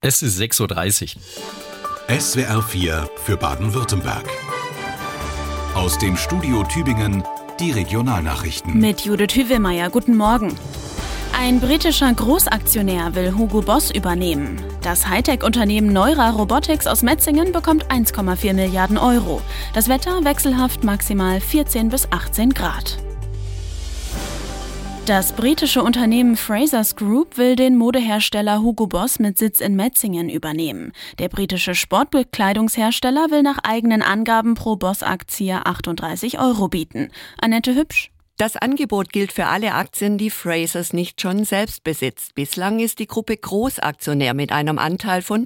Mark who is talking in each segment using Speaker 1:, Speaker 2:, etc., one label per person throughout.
Speaker 1: Es ist 6:30 Uhr.
Speaker 2: SWR 4 für Baden-Württemberg. Aus dem Studio Tübingen die Regionalnachrichten.
Speaker 3: Mit Judith Hüvelmeier, guten Morgen. Ein britischer Großaktionär will Hugo Boss übernehmen. Das Hightech-Unternehmen Neura Robotics aus Metzingen bekommt 1,4 Milliarden Euro. Das Wetter wechselhaft maximal 14 bis 18 Grad. Das britische Unternehmen Frasers Group will den Modehersteller Hugo Boss mit Sitz in Metzingen übernehmen. Der britische Sportbekleidungshersteller will nach eigenen Angaben pro Boss-Aktie 38 Euro bieten. Annette Hübsch.
Speaker 4: Das Angebot gilt für alle Aktien, die Frasers nicht schon selbst besitzt. Bislang ist die Gruppe Großaktionär mit einem Anteil von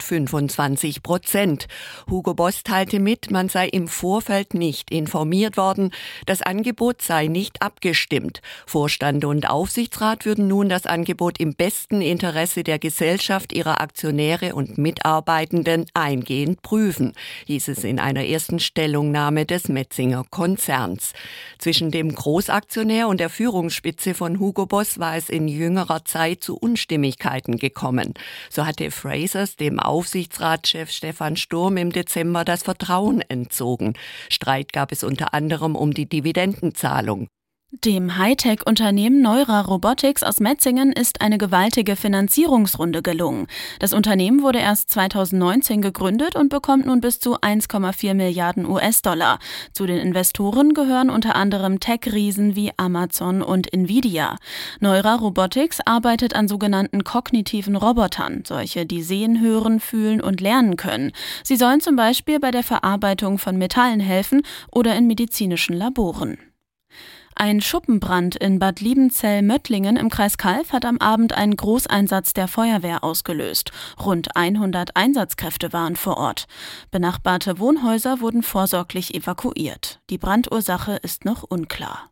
Speaker 4: 25%. Hugo Boss teilte mit, man sei im Vorfeld nicht informiert worden. Das Angebot sei nicht abgestimmt. Vorstand und Aufsichtsrat würden nun das Angebot im besten Interesse der Gesellschaft, ihrer Aktionäre und Mitarbeitenden eingehend prüfen, hieß es in einer ersten Stellungnahme des Metzinger Konzerns. Zwischen dem Großaktionär und der Führungsspitze von Hugo Boss war es in jüngerer Zeit zu Unstimmigkeiten gekommen. So hatte Frasers dem Aufsichtsratschef Stefan Sturm im Dezember das Vertrauen entzogen. Streit gab es unter anderem um die Dividendenzahlung.
Speaker 3: Dem Hightech-Unternehmen Neura Robotics aus Metzingen ist eine gewaltige Finanzierungsrunde gelungen. Das Unternehmen wurde erst 2019 gegründet und bekommt nun bis zu 1,4 Milliarden US-Dollar. Zu den Investoren gehören unter anderem Tech-Riesen wie Amazon und Nvidia. Neura Robotics arbeitet an sogenannten kognitiven Robotern, solche, die sehen, hören, fühlen und lernen können. Sie sollen zum Beispiel bei der Verarbeitung von Metallen helfen oder in medizinischen Laboren. Ein Schuppenbrand in Bad Liebenzell-Möttlingen im Kreis Calw hat am Abend einen Großeinsatz der Feuerwehr ausgelöst. Rund 100 Einsatzkräfte waren vor Ort. Benachbarte Wohnhäuser wurden vorsorglich evakuiert. Die Brandursache ist noch unklar.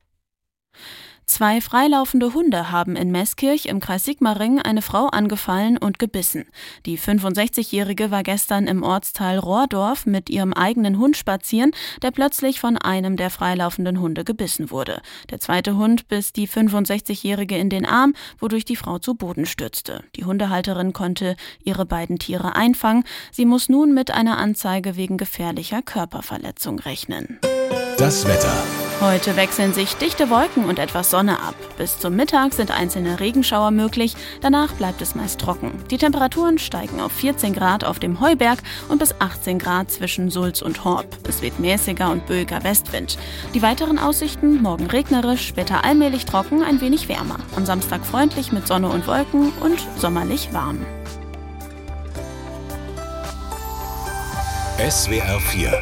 Speaker 3: 2 freilaufende Hunde haben in Meßkirch im Kreis Sigmaringen eine Frau angefallen und gebissen. Die 65-Jährige war gestern im Ortsteil Rohrdorf mit ihrem eigenen Hund spazieren, der plötzlich von einem der freilaufenden Hunde gebissen wurde. Der zweite Hund biss die 65-Jährige in den Arm, wodurch die Frau zu Boden stürzte. Die Hundehalterin konnte ihre beiden Tiere einfangen. Sie muss nun mit einer Anzeige wegen gefährlicher Körperverletzung rechnen.
Speaker 2: Das Wetter.
Speaker 3: Heute wechseln sich dichte Wolken und etwas Sonne ab. Bis zum Mittag sind einzelne Regenschauer möglich, danach bleibt es meist trocken. Die Temperaturen steigen auf 14 Grad auf dem Heuberg und bis 18 Grad zwischen Sulz und Horb. Es weht mäßiger und böiger Westwind. Die weiteren Aussichten: morgen regnerisch, später allmählich trocken, ein wenig wärmer. Am Samstag freundlich mit Sonne und Wolken und sommerlich warm.
Speaker 2: SWR 4